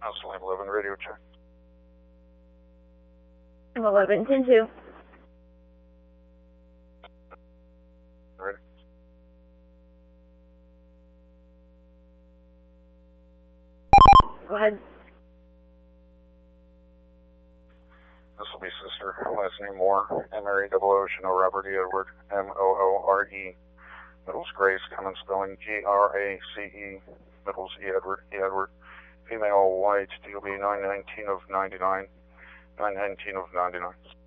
Line 11, radio check. 11, 10-2. Ready? Go ahead. This will be sister. Last name Moore. M-A-R-E-O-O, Robert E. Edward. M-O-O-R-E. Middles Grace. Common spelling G-R-A-C-E. Middles E. Edward. E. Edward. Female white. DOB 919 of 99. 919 of 99.